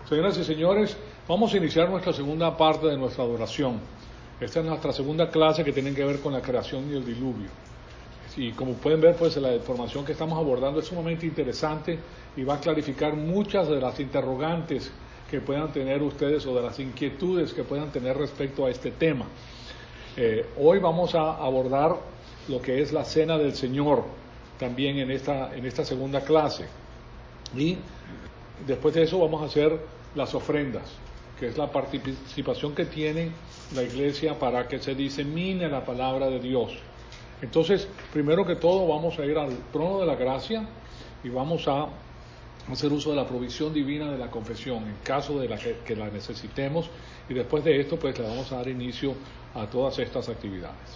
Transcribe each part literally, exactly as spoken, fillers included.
Señoras y señores, vamos a iniciar nuestra segunda parte de nuestra adoración. Esta es nuestra segunda clase que tiene que ver con la creación y el diluvio. Y como pueden ver, pues la información que estamos abordando es sumamente interesante y va a clarificar muchas de las interrogantes que puedan tener ustedes o de las inquietudes que puedan tener respecto a este tema. Eh, hoy vamos a abordar lo que es la Cena del Señor, también en esta, en esta segunda clase. Y después de eso vamos a hacer las ofrendas, que es la participación que tiene la iglesia para que se disemine la palabra de Dios. Entonces, primero que todo vamos a ir al trono de la gracia y vamos a hacer uso de la provisión divina de la confesión en caso de la que, que la necesitemos, y después de esto pues le vamos a dar inicio a todas estas actividades.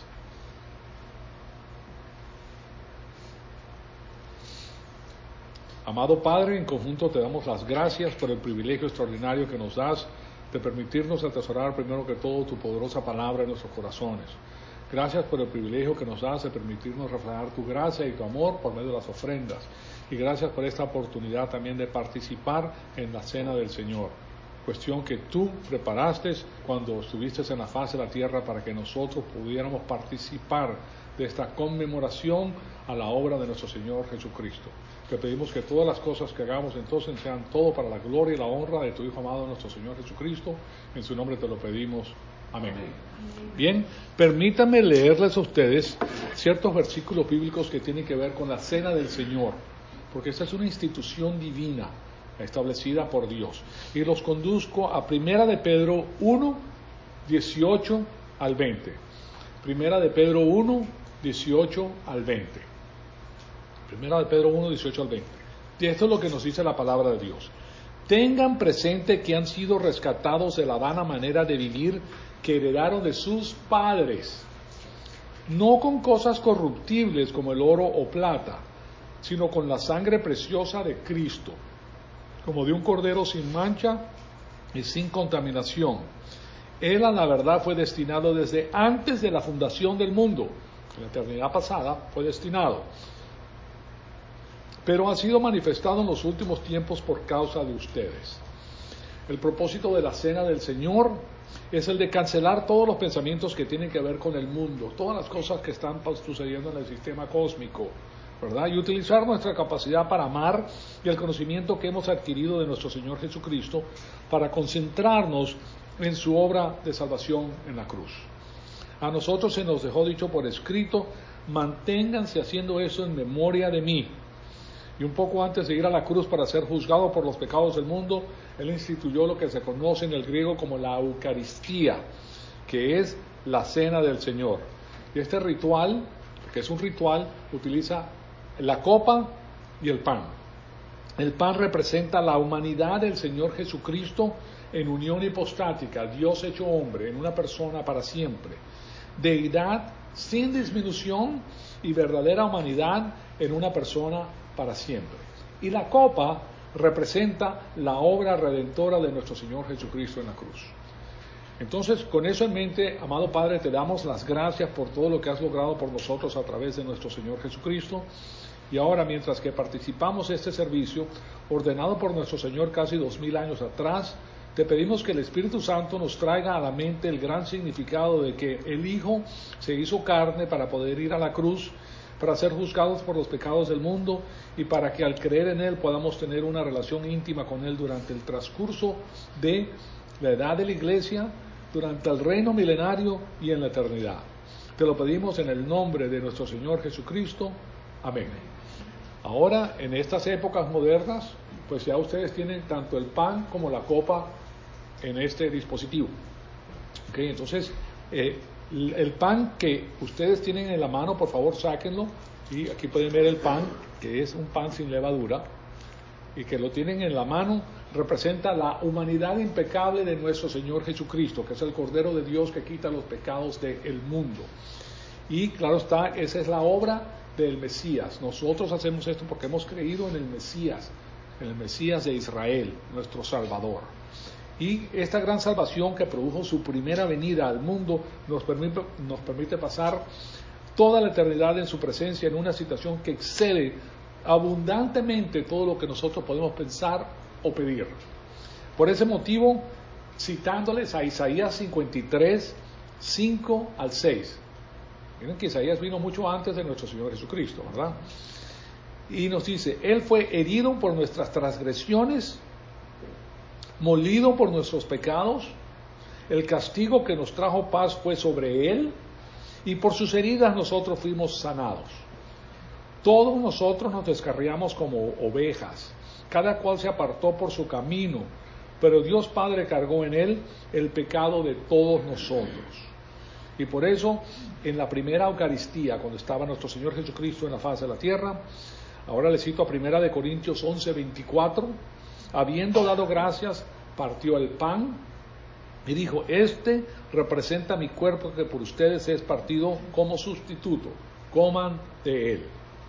Amado Padre, en conjunto te damos las gracias por el privilegio extraordinario que nos das de permitirnos atesorar primero que todo tu poderosa palabra en nuestros corazones. Gracias por el privilegio que nos das de permitirnos reflejar tu gracia y tu amor por medio de las ofrendas. Y gracias por esta oportunidad también de participar en la Cena del Señor. Cuestión que tú preparaste cuando estuviste en la faz de la tierra para que nosotros pudiéramos participar de esta conmemoración a la obra de nuestro Señor Jesucristo. Te pedimos que todas las cosas que hagamos entonces sean todo para la gloria y la honra de tu Hijo amado, nuestro Señor Jesucristo. En su nombre te lo pedimos. Amén. Bien, permítanme leerles a ustedes ciertos versículos bíblicos que tienen que ver con la Cena del Señor, porque esta es una institución divina establecida por Dios. Y los conduzco a Primera de Pedro uno, dieciocho al veinte. Primera de Pedro uno, dieciocho al veinte. Primera de Pedro uno, dieciocho al veinte. Y esto es lo que nos dice la palabra de Dios. Tengan presente que han sido rescatados de la vana manera de vivir que heredaron de sus padres, no con cosas corruptibles como el oro o plata, sino con la sangre preciosa de Cristo, como de un cordero sin mancha y sin contaminación. Él a la verdad fue destinado desde antes de la fundación del mundo, en la eternidad pasada fue destinado, pero ha sido manifestado en los últimos tiempos por causa de ustedes. El propósito de la Cena del Señor es el de cancelar todos los pensamientos que tienen que ver con el mundo, todas las cosas que están sucediendo en el sistema cósmico, ¿verdad? Y utilizar nuestra capacidad para amar y el conocimiento que hemos adquirido de nuestro Señor Jesucristo para concentrarnos en su obra de salvación en la cruz. A nosotros se nos dejó dicho por escrito: manténganse haciendo eso en memoria de mí. Y un poco antes de ir a la cruz para ser juzgado por los pecados del mundo, Él instituyó lo que se conoce en el griego como la Eucaristía, que es la Cena del Señor. Y este ritual, que es un ritual, utiliza la copa y el pan. El pan representa la humanidad del Señor Jesucristo en unión hipostática, Dios hecho hombre, en una persona para siempre. Deidad sin disminución y verdadera humanidad en una persona para siempre. Y la copa representa la obra redentora de nuestro Señor Jesucristo en la cruz. Entonces, con eso en mente, amado Padre, te damos las gracias por todo lo que has logrado por nosotros a través de nuestro Señor Jesucristo. Y ahora, mientras que participamos de este servicio, ordenado por nuestro Señor casi dos mil años atrás, te pedimos que el Espíritu Santo nos traiga a la mente el gran significado de que el Hijo se hizo carne para poder ir a la cruz, para ser juzgados por los pecados del mundo y para que al creer en Él podamos tener una relación íntima con Él durante el transcurso de la edad de la Iglesia, durante el reino milenario y en la eternidad. Te lo pedimos en el nombre de nuestro Señor Jesucristo. Amén. Ahora, en estas épocas modernas, pues ya ustedes tienen tanto el pan como la copa en este dispositivo. Okay, entonces, eh, el pan que ustedes tienen en la mano, por favor, sáquenlo. Y aquí pueden ver el pan, que es un pan sin levadura, y que lo tienen en la mano, representa la humanidad impecable de nuestro Señor Jesucristo, que es el Cordero de Dios que quita los pecados del mundo. Y claro está, esa es la obra del Mesías. Nosotros hacemos esto porque hemos creído en el Mesías, en el Mesías de Israel, nuestro Salvador. Y esta gran salvación que produjo su primera venida al mundo nos permite, nos permite pasar toda la eternidad en su presencia en una situación que excede abundantemente todo lo que nosotros podemos pensar o pedir. Por ese motivo, citándoles a Isaías cincuenta y tres, cinco al seis. Miren que Isaías vino mucho antes de nuestro Señor Jesucristo, ¿verdad? Y nos dice, Él fue herido por nuestras transgresiones, molido por nuestros pecados, el castigo que nos trajo paz fue sobre Él, y por sus heridas nosotros fuimos sanados. Todos nosotros nos descarriamos como ovejas, cada cual se apartó por su camino, pero Dios Padre cargó en Él el pecado de todos nosotros. Y por eso, en la primera Eucaristía, cuando estaba nuestro Señor Jesucristo en la faz de la tierra, ahora le cito a primera de Corintios once, veinticuatro, habiendo dado gracias, partió el pan y dijo, este representa mi cuerpo que por ustedes es partido como sustituto, coman de él.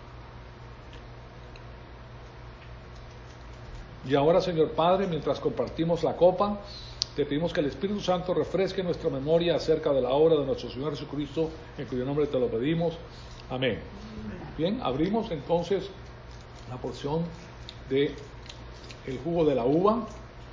Y ahora, Señor Padre, mientras compartimos la copa, te pedimos que el Espíritu Santo refresque nuestra memoria acerca de la obra de nuestro Señor Jesucristo, en cuyo nombre te lo pedimos. Amén. Bien, abrimos entonces la porción de el jugo de la uva,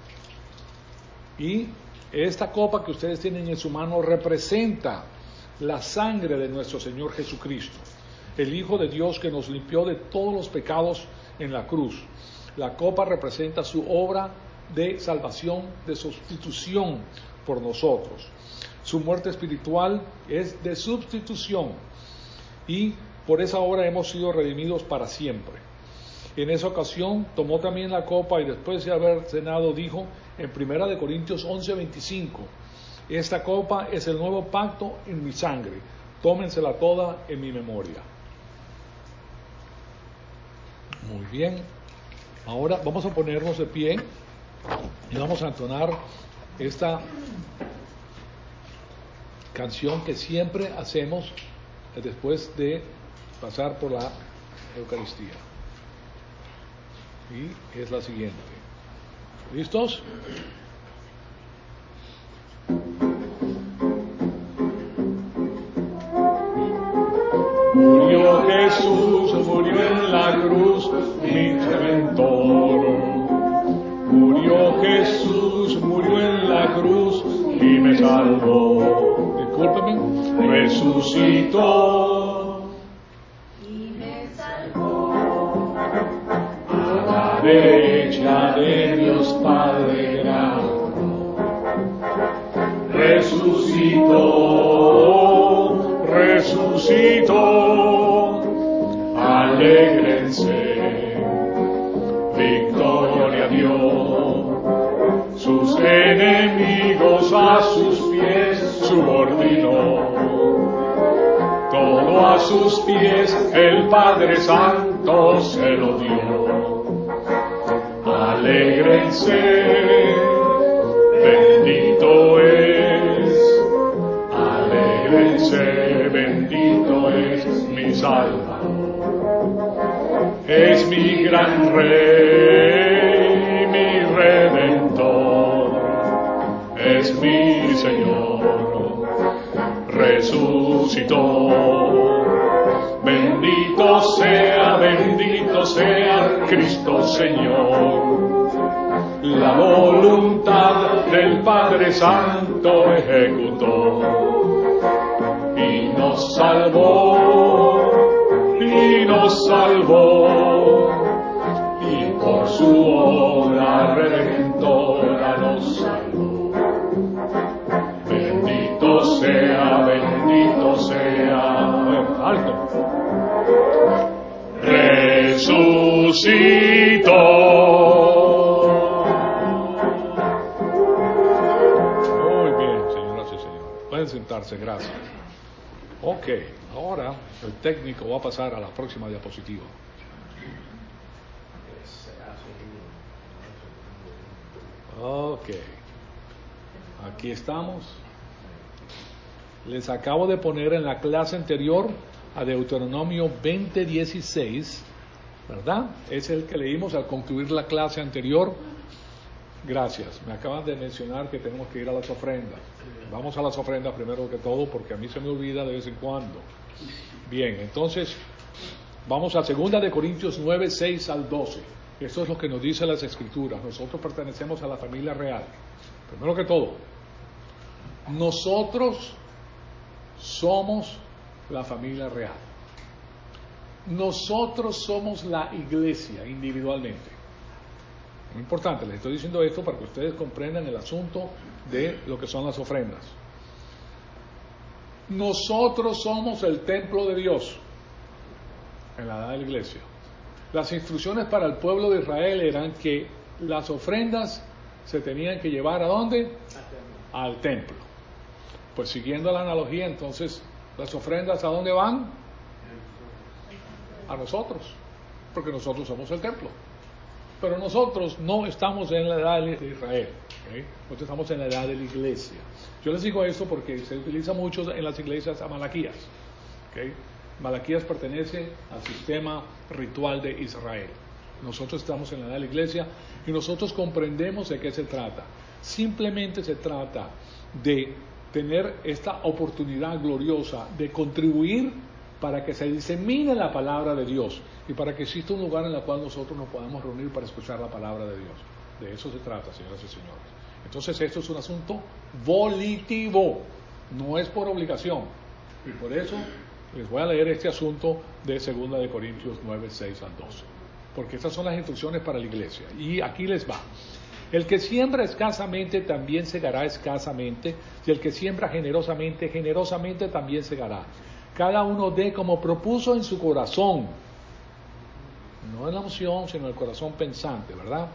y esta copa que ustedes tienen en su mano representa la sangre de nuestro Señor Jesucristo, el Hijo de Dios que nos limpió de todos los pecados en la cruz. La copa representa su obra de salvación, de sustitución por nosotros. Su muerte espiritual es de sustitución, y por esa obra hemos sido redimidos para siempre. En esa ocasión tomó también la copa y después de haber cenado dijo en primera de Corintios once, veinticinco, esta copa es el nuevo pacto en mi sangre, tómensela toda en mi memoria. Muy bien, ahora vamos a ponernos de pie y vamos a entonar esta canción que siempre hacemos después de pasar por la Eucaristía. Y es la siguiente. ¿Listos? Murió Jesús, murió en la cruz, mi redentor. Murió Jesús, murió en la cruz y me salvó. Discúlpeme. Resucitó y me salvó. A la derecha de Dios Padre grande. Resucitó, resucitó. Alégrense, victoria dio, sus enemigos a sus pies subordinó, todo a sus pies el Padre Santo se lo dio. Alégrense, bendito es, alégrense, bendito es mi Salvador. Es mi gran Rey, mi Redentor, es mi Señor, resucitó. Bendito sea, bendito sea Cristo Señor. La voluntad del Padre Santo ejecutó y nos salvó. Y nos salvó, y por su obra redentora nos salvó. Bendito sea, bendito sea, alto. Resucitó. Muy bien, señoras y señores. Pueden sentarse, gracias. Ok, ahora el técnico va a pasar a la próxima diapositiva. Ok, aquí estamos. Les acabo de poner en la clase anterior a Deuteronomio veinte dieciséis, ¿verdad? Es el que leímos al concluir la clase anterior. Gracias, me acaban de mencionar que tenemos que ir a las ofrendas. Vamos a las ofrendas primero que todo, porque a mí se me olvida de vez en cuando. Bien, entonces, vamos a segunda de Corintios nueve, seis al doce. Esto es lo que nos dicen las Escrituras. Nosotros pertenecemos a la familia real. Primero que todo, nosotros somos la familia real. Nosotros somos la iglesia individualmente. Muy importante, les estoy diciendo esto para que ustedes comprendan el asunto de lo que son las ofrendas. Nosotros somos el templo de Dios en la edad de la iglesia. Las instrucciones para el pueblo de Israel eran que las ofrendas se tenían que llevar ¿a dónde? Al templo. Pues siguiendo la analogía, entonces, ¿las ofrendas a dónde van? A nosotros, porque nosotros somos el templo. Pero nosotros no estamos en la edad de Israel, ¿okay? Nosotros estamos en la edad de la iglesia. Yo les digo esto porque se utiliza mucho en las iglesias a Malaquías, ¿okay? Malaquías pertenece al sistema ritual de Israel. Nosotros estamos en la edad de la iglesia y nosotros comprendemos de qué se trata. Simplemente se trata de tener esta oportunidad gloriosa de contribuir para que se disemine la palabra de Dios y para que exista un lugar en el cual nosotros nos podamos reunir para escuchar la palabra de Dios. De eso se trata, señoras y señores. Entonces esto es un asunto volitivo, no es por obligación. Y por eso les voy a leer este asunto de segunda de Corintios nueve, seis al doce. Porque estas son las instrucciones para la iglesia. Y aquí les va. El que siembra escasamente también segará escasamente, y el que siembra generosamente, generosamente también segará. Cada uno dé como propuso en su corazón, no en la emoción, sino en el corazón pensante, ¿verdad?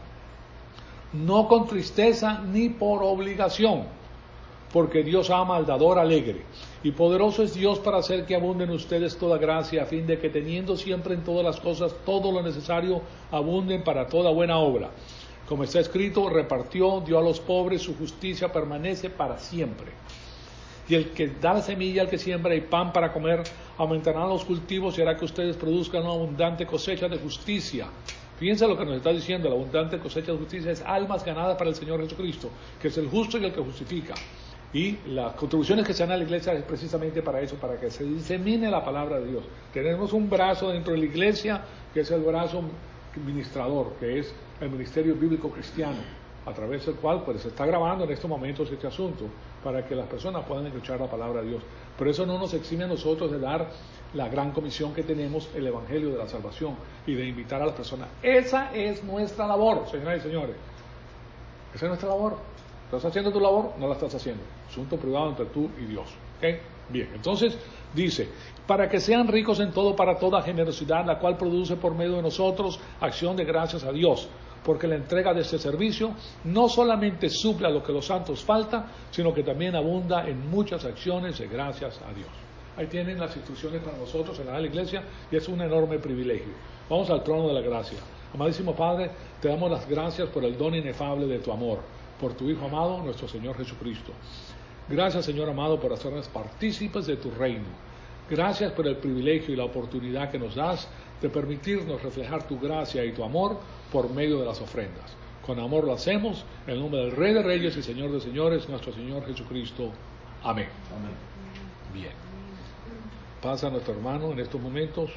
No con tristeza ni por obligación, porque Dios ama al dador alegre. Y poderoso es Dios para hacer que abunde en ustedes toda gracia, a fin de que teniendo siempre en todas las cosas todo lo necesario, abunden para toda buena obra. Como está escrito, repartió, dio a los pobres, su justicia permanece para siempre. Y el que da la semilla al que siembra y pan para comer, aumentarán los cultivos y hará que ustedes produzcan una abundante cosecha de justicia. Fíjense lo que nos está diciendo, la abundante cosecha de justicia es almas ganadas para el Señor Jesucristo, que es el justo y el que justifica. Y las contribuciones que se dan a la iglesia es precisamente para eso, para que se disemine la palabra de Dios. Tenemos un brazo dentro de la iglesia, que es el brazo ministrador, que es el ministerio bíblico cristiano, a través del cual pues se está grabando en estos momentos este asunto, para que las personas puedan escuchar la palabra de Dios. Pero eso no nos exime a nosotros de dar la gran comisión que tenemos, el evangelio de la salvación, y de invitar a las personas. Esa es nuestra labor, señoras y señores. Esa es nuestra labor. ¿Estás haciendo tu labor? No la estás haciendo. Asunto privado entre tú y Dios. ¿Okay? Bien, entonces dice, para que sean ricos en todo para toda generosidad, la cual produce por medio de nosotros acción de gracias a Dios, porque la entrega de este servicio no solamente suple a lo que los santos falta, sino que también abunda en muchas acciones de gracias a Dios. Ahí tienen las instrucciones para nosotros en la iglesia y es un enorme privilegio. Vamos al trono de la gracia. Amadísimo Padre, te damos las gracias por el don inefable de tu amor, por tu Hijo amado, nuestro Señor Jesucristo. Gracias, Señor amado, por hacernos partícipes de tu reino. Gracias por el privilegio y la oportunidad que nos das de permitirnos reflejar tu gracia y tu amor por medio de las ofrendas. Con amor lo hacemos, en el nombre del Rey de Reyes y Señor de Señores, nuestro Señor Jesucristo. Amén. Amén. Bien. Pasa nuestro hermano en estos momentos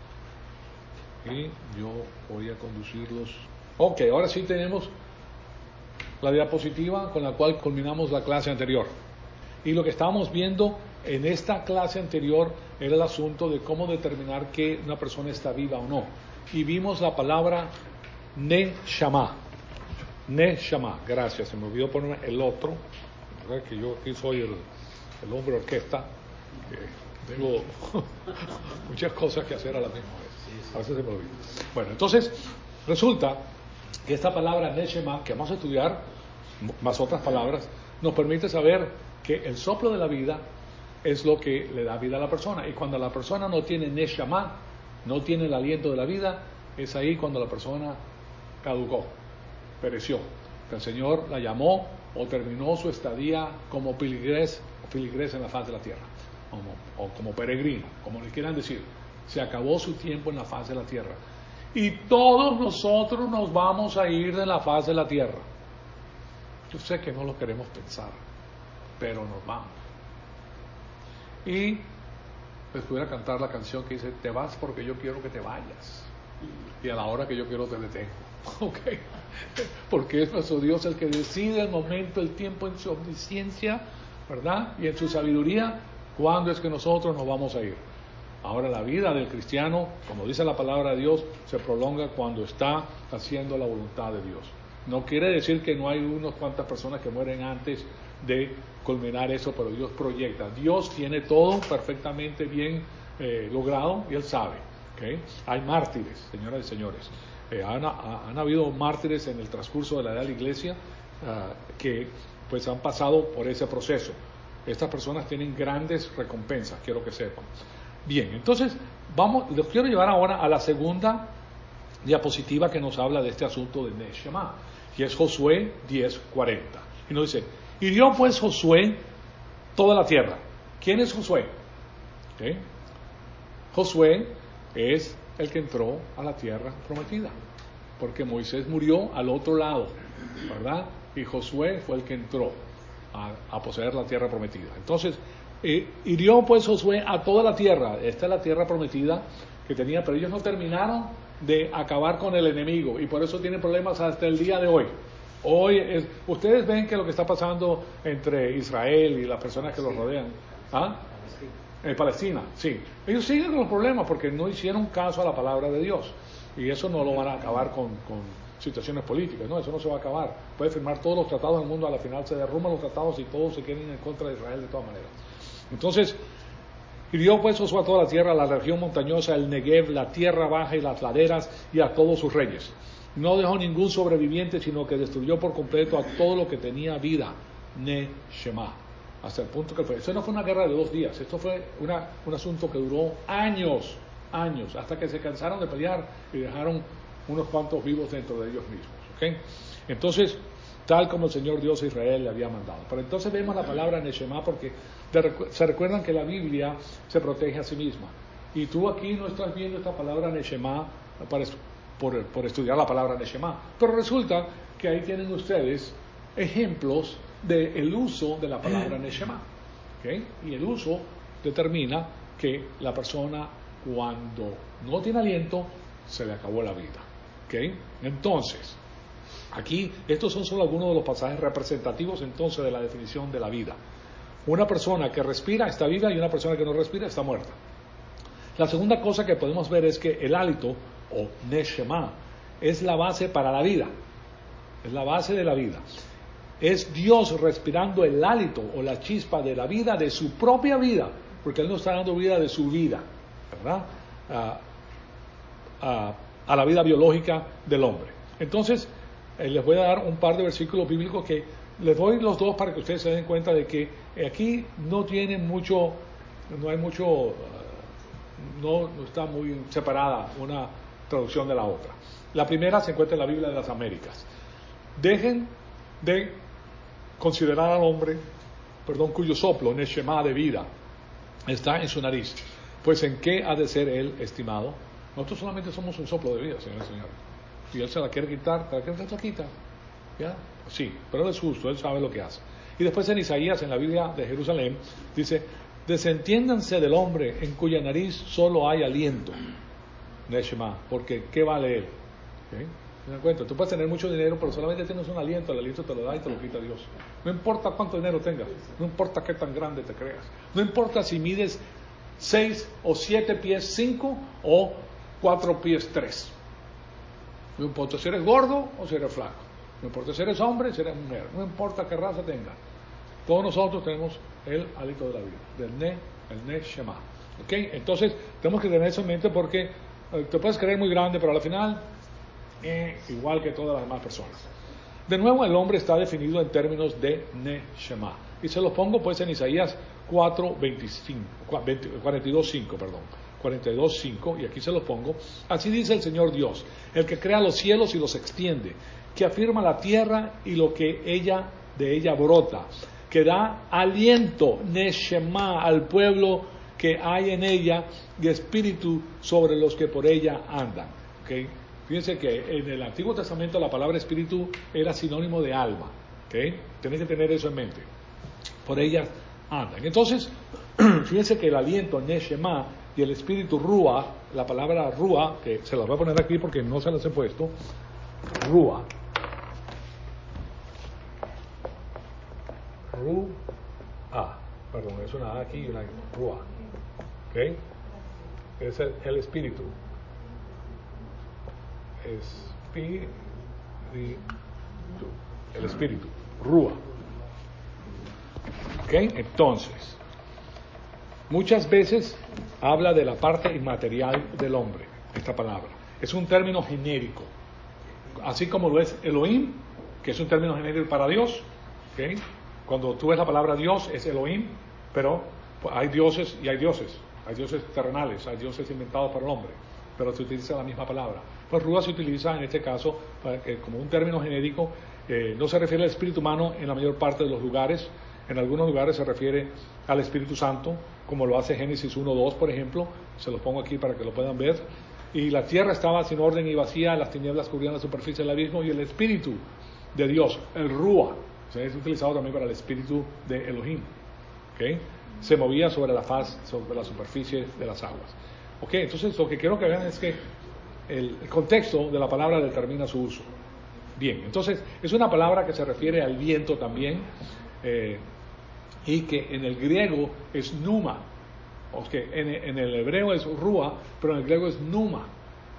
y yo voy a conducirlos. Ok, ahora sí tenemos la diapositiva con la cual culminamos la clase anterior. Y lo que estábamos viendo en esta clase anterior era el asunto de cómo determinar que una persona está viva o no. Y vimos la palabra Neshama. Neshama, gracias, se me olvidó poner el otro, ¿verdad? Que yo aquí soy el, el hombre orquesta, que tengo muchas cosas que hacer a la misma vez. A veces se me olvida. Bueno, entonces resulta que esta palabra Neshama, que vamos a estudiar, más otras palabras, nos permite saber que el soplo de la vida es lo que le da vida a la persona. Y cuando la persona no tiene Neshama, no tiene el aliento de la vida, es ahí cuando la persona caducó, pereció. El Señor la llamó o terminó su estadía como piligres, piligres en la faz de la tierra, como, o como peregrino, como le quieran decir. Se acabó su tiempo en la faz de la tierra. Y todos nosotros nos vamos a ir de la faz de la tierra. Yo sé que no lo queremos pensar, pero nos vamos. Y les pudiera cantar la canción que dice, te vas porque yo quiero que te vayas. y a la hora que yo quiero te detengo. ¿Ok? Porque es nuestro Dios el que decide el momento, el tiempo, en su omnisciencia, ¿verdad? Y en su sabiduría, cuándo es que nosotros nos vamos a ir. Ahora, la vida del cristiano, como dice la palabra de Dios, se prolonga cuando está haciendo la voluntad de Dios. No quiere decir que no hay unas cuantas personas que mueren antes de culminar eso, pero Dios proyecta. Dios tiene todo perfectamente bien eh, logrado y Él sabe. ¿Okay? Hay mártires, señoras y señores. Eh, han, ha, han habido mártires en el transcurso de la edad de la iglesia uh, que pues han pasado por ese proceso. Estas personas tienen grandes recompensas, quiero que sepan. Bien, entonces vamos, los quiero llevar ahora a la segunda diapositiva que nos habla de este asunto de Neshama, y es Josué diez cuarenta. Y nos dice, hirió pues Josué toda la tierra. ¿Quién es Josué? ¿Okay? Josué es el que entró a la tierra prometida, porque Moisés murió al otro lado, ¿verdad? Y Josué fue el que entró a, a poseer la tierra prometida. Entonces, eh, hirió pues Josué a toda la tierra. Esta es la tierra prometida que tenía, pero ellos no terminaron de acabar con el enemigo y por eso tienen problemas hasta el día de hoy. Hoy es, ustedes ven que lo que está pasando entre Israel y las personas que los rodean, ¿ah? En Palestina, sí. Ellos siguen con los problemas porque no hicieron caso a la palabra de Dios. Y eso no lo van a acabar con, con situaciones políticas, ¿no? Eso no se va a acabar. Puede firmar todos los tratados del mundo, a la final se derrumban los tratados y todos se quieren en contra de Israel de todas maneras. Entonces, hirió pues Josué a toda la tierra, la región montañosa, el Negev, la tierra baja y las laderas, y a todos sus reyes. No dejó ningún sobreviviente, sino que destruyó por completo a todo lo que tenía vida. Neshama. Hasta el punto que fue. Esto no fue una guerra de dos días, esto fue una, un asunto que duró años, años, hasta que se cansaron de pelear y dejaron unos cuantos vivos dentro de ellos mismos. ¿Okay? Entonces, tal como el Señor Dios a Israel le había mandado. Pero entonces vemos la palabra Neshama porque recu- se recuerdan que la Biblia se protege a sí misma. Y tú aquí no estás viendo esta palabra Neshama para, por, por estudiar la palabra Neshama. Pero resulta que ahí tienen ustedes ejemplos del uso de la palabra Neshama. ¿Okay? Y el uso determina que la persona cuando no tiene aliento se le acabó la vida. ¿Okay? Entonces, aquí estos son solo algunos de los pasajes representativos entonces de la definición de la vida. Una persona que respira está viva y una persona que no respira está muerta. La segunda cosa que podemos ver es que el hálito o Neshama es la base para la vida. Es la base de la vida. Es Dios respirando el hálito o la chispa de la vida, de su propia vida, porque Él no está dando vida de su vida, ¿verdad? A, a, a la vida biológica del hombre. Entonces, eh, les voy a dar un par de versículos bíblicos que les doy los dos para que ustedes se den cuenta de que aquí no tienen mucho, no hay mucho, uh, no, no está muy separada una traducción de la otra. La primera se encuentra en la Biblia de las Américas. Dejen de considerar al hombre, perdón, cuyo soplo, Neshama de vida, está en su nariz. Pues ¿en qué ha de ser él estimado? Nosotros solamente somos un soplo de vida, señores y señores. Si él se la quiere quitar, ¿para qué se la quita? ¿Ya? Sí, pero él es justo, él sabe lo que hace. Y después en Isaías, en la Biblia de Jerusalén, dice, desentiéndanse del hombre en cuya nariz solo hay aliento, Neshama, porque ¿qué vale él? ¿Okay? ¿Se dan cuenta? Tú puedes tener mucho dinero, pero solamente tienes un aliento, el aliento te lo da y te lo quita Dios. No importa cuánto dinero tengas, no importa qué tan grande te creas, no importa si mides seis o siete pies cinco o cuatro pies tres. No importa si eres gordo o si eres flaco, no importa si eres hombre o si eres mujer, no importa qué raza tengas. Todos nosotros tenemos el hálito de la vida, del Ne, el Neshama. ¿Okay? Entonces, tenemos que tener eso en mente porque eh, te puedes creer muy grande, pero al final Eh, igual que todas las demás personas. De nuevo, el hombre está definido en términos de Neshama. Y se los pongo pues en Isaías cuatro, veinticinco, cuarenta y dos, cinco, perdón. cuarenta y dos, cinco, y aquí se los pongo. Así dice el Señor Dios, el que crea los cielos y los extiende, que afirma la tierra y lo que ella de ella brota, que da aliento, Neshama, al pueblo que hay en ella, y espíritu sobre los que por ella andan. ¿Okay? Fíjense que en el Antiguo Testamento la palabra espíritu era sinónimo de alma. ¿Okay? Tienen que tener eso en mente. Por ellas andan. Entonces, fíjense que el aliento, Neshama, y el espíritu Rúa, la palabra Rúa, que se las voy a poner aquí porque no se las he puesto, Rúa. Rúa, perdón, es una A aquí y una Rúa. ¿Ok? Es el, el espíritu. Espíritu. El espíritu. Rúa. ¿Ok? Entonces, muchas veces habla de la parte inmaterial del hombre, esta palabra. Es un término genérico. Así como lo es Elohim, que es un término genérico para Dios. ¿Ok? Cuando tú ves la palabra Dios, es Elohim, pero hay dioses y hay dioses. Hay dioses terrenales, hay dioses inventados por el hombre, pero se utiliza la misma palabra. Pues Rúa se utiliza en este caso eh, como un término genérico, eh, no se refiere al espíritu humano en la mayor parte de los lugares, en algunos lugares se refiere al Espíritu Santo, como lo hace Génesis uno dos, por ejemplo, se los pongo aquí para que lo puedan ver, y la tierra estaba sin orden y vacía, las tinieblas cubrían la superficie del abismo, y el Espíritu de Dios, el Rúa, o sea, es utilizado también para el Espíritu de Elohim, ¿okay? Se movía sobre la faz, sobre la superficie de las aguas. Ok, entonces lo que quiero que vean es que el, el contexto de la palabra determina su uso. Bien, entonces es una palabra que se refiere al viento también, eh, y que en el griego es pneuma. Okay, en, en el hebreo es rúa, pero en el griego es pneuma,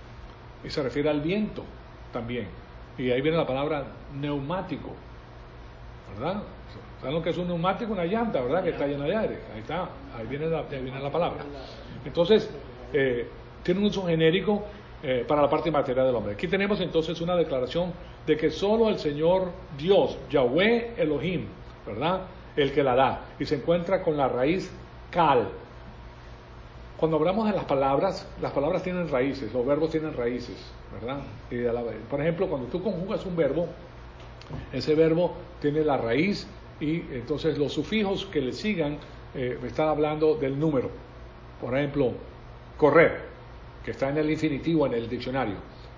y se refiere al viento también. Y ahí viene la palabra neumático, ¿verdad? ¿Saben lo que es un neumático? Una llanta, ¿verdad? Que está llena de aire. Ahí está, ahí viene la, ahí viene la palabra. Entonces, eh, tiene un uso genérico eh, para la parte material del hombre. Aquí tenemos entonces una declaración de que solo el Señor Dios, Yahweh Elohim, ¿verdad? El que la da. Y se encuentra con la raíz Kal. Cuando hablamos de las palabras, las palabras tienen raíces, los verbos tienen raíces, ¿verdad? Y la, por ejemplo, cuando tú conjugas un verbo, ese verbo tiene la raíz y entonces los sufijos que le sigan eh, me están hablando del número. Por ejemplo, correr, que está en el infinitivo en el diccionario.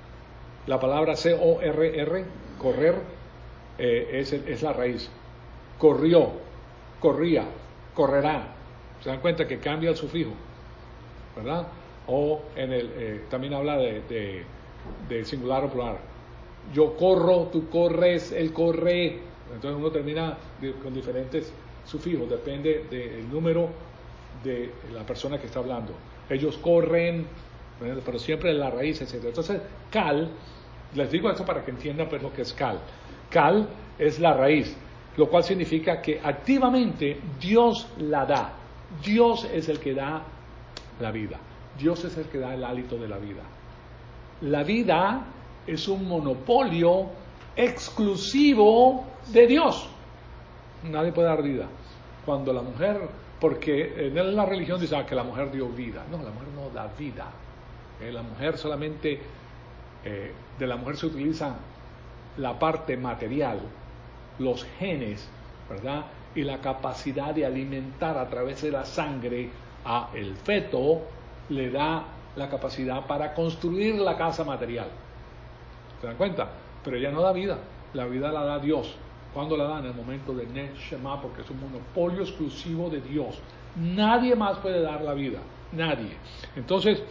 La palabra C O R R, correr, eh, es, es la raíz. Corrió, corría, correrá. Se dan cuenta que cambia el sufijo, ¿verdad? O en el, eh, también habla de, de, de singular o plural. Yo corro, tú corres, él corre. Entonces uno termina de, con diferentes sufijos, depende del número de la persona que está hablando. Ellos corren, pero siempre la raíz, etcétera. Entonces, Kal, les digo esto para que entiendan pues lo que es Kal. Kal es la raíz, lo cual significa que activamente Dios la da. Dios es el que da la vida. Dios es el que da el hálito de la vida. La vida es un monopolio exclusivo de Dios. Nadie puede dar vida. Cuando la mujer, porque en la religión dice ah, que la mujer dio vida. No, la mujer no da vida. Eh, la mujer solamente, eh, de la mujer se utiliza la parte material, los genes, ¿verdad? Y la capacidad de alimentar a través de la sangre a el feto, le da la capacidad para construir la casa material. ¿Se dan cuenta? Pero ella no da vida, la vida la da Dios. ¿Cuándo la da? En el momento de Neshama, porque es un monopolio exclusivo de Dios. Nadie más puede dar la vida, nadie. Entonces,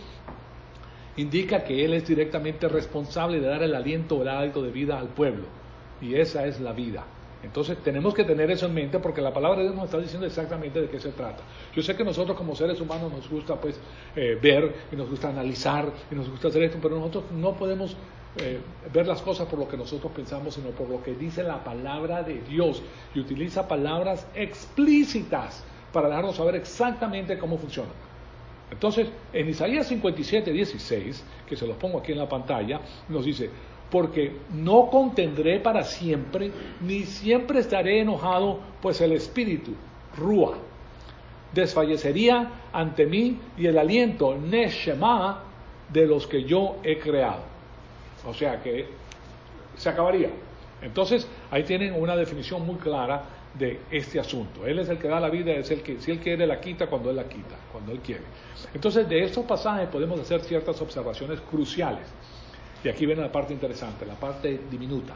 indica que Él es directamente responsable de dar el aliento o el hálito de vida al pueblo. Y esa es la vida. Entonces tenemos que tener eso en mente porque la palabra de Dios nos está diciendo exactamente de qué se trata. Yo sé que nosotros como seres humanos nos gusta pues eh, ver y nos gusta analizar y nos gusta hacer esto, pero nosotros no podemos eh, ver las cosas por lo que nosotros pensamos, sino por lo que dice la palabra de Dios, y utiliza palabras explícitas para dejarnos saber exactamente cómo funciona. Entonces, en Isaías cincuenta y siete, dieciséis, que se los pongo aquí en la pantalla, nos dice: porque no contendré para siempre, ni siempre estaré enojado, pues el espíritu, Rúa, desfallecería ante mí, y el aliento, Neshama, de los que yo he creado. O sea que se acabaría. Entonces, ahí tienen una definición muy clara de este asunto. Él es el que da la vida, es el que, si Él quiere, la quita cuando Él la quita, cuando Él quiere. Entonces, de estos pasajes podemos hacer ciertas observaciones cruciales. Y aquí viene la parte interesante, la parte diminuta.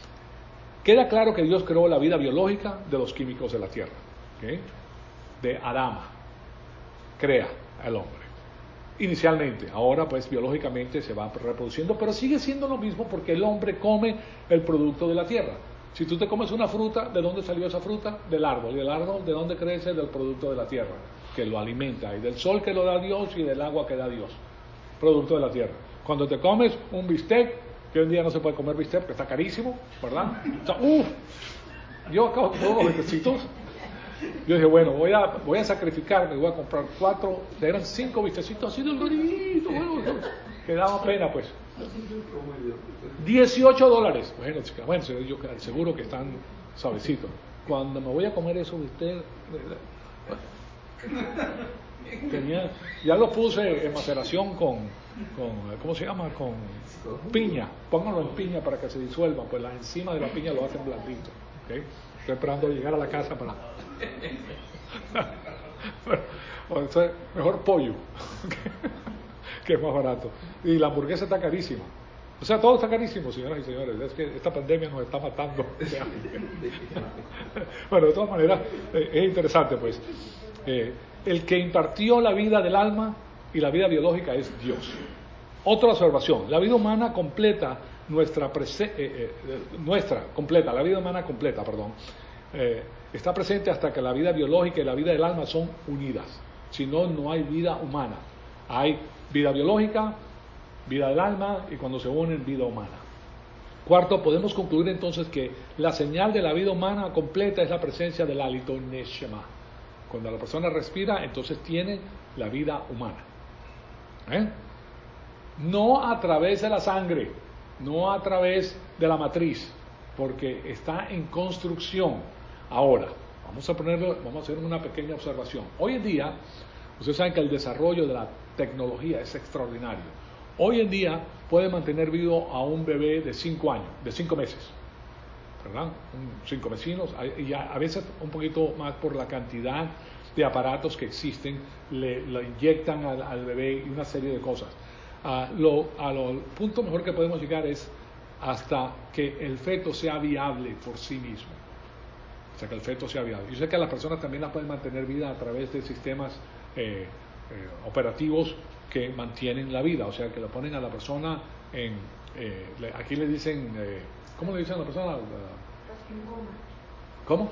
Queda claro que Dios creó la vida biológica de los químicos de la tierra, ¿okay? De Adama, crea al hombre. inicialmente. Ahora pues biológicamente se va reproduciendo, pero sigue siendo lo mismo porque el hombre come el producto de la tierra. Si tú te comes una fruta, ¿de dónde salió esa fruta? Del árbol. ¿Y el árbol de dónde crece? Del producto de la tierra, que lo alimenta, y del sol que lo da Dios y del agua que da Dios. Producto de la tierra. Cuando te comes un bistec, que hoy en día no se puede comer bistec porque está carísimo, ¿verdad? O sea, ¡uf! Yo acabo con todos los bistecitos. Yo dije, bueno, voy a, voy a sacrificarme, voy a comprar cuatro, eran cinco bistecitos así delgaditos, bueno, que daba pena pues. dieciocho dólares. Bueno, chicas, bueno, yo seguro que están suavecitos. Cuando me voy a comer eso, usted, tenía, ya lo puse en maceración con, con, ¿cómo se llama? Con piña. Pónganlo en piña para que se disuelvan, pues las enzimas de la piña lo hacen blandito. ¿Okay? Estoy esperando llegar a la casa para... o sea, mejor pollo, que es más barato. Y la hamburguesa está carísima. O sea, todo está carísimo, señoras y señores. Es que esta pandemia nos está matando. Bueno, de todas maneras, eh, es interesante, pues. Eh, el que impartió la vida del alma y la vida biológica es Dios. Otra observación: la vida humana completa, nuestra, prese- eh, eh, nuestra completa, la vida humana completa, perdón, eh, está presente hasta que la vida biológica y la vida del alma son unidas. Si no, no hay vida humana. Hay vida biológica, vida del alma, y cuando se unen, vida humana. Cuarto, podemos concluir entonces que la señal de la vida humana completa es la presencia del hálito neshama. Cuando la persona respira, entonces tiene la vida humana. ¿Eh? No a través de la sangre, no a través de la matriz, porque está en construcción. Ahora, vamos a ponerlo, vamos a hacer una pequeña observación. Hoy en día, ustedes saben que el desarrollo de la tecnología es extraordinario. Hoy en día puede mantener vivo a un bebé de cinco años, de cinco meses, ¿verdad? Un, cinco vecinos, y a, a veces un poquito más por la cantidad de aparatos que existen, le, le inyectan al, al bebé y una serie de cosas. A lo, a lo punto mejor que podemos llegar es hasta que el feto sea viable por sí mismo. O sea, que el feto sea viable. Yo sé que a las personas también las pueden mantener vida a través de sistemas eh, eh, operativos que mantienen la vida. O sea, que le ponen a la persona en... Eh, le, aquí le dicen... Eh, ¿Cómo le dicen a la persona? Uh, ¿Cómo?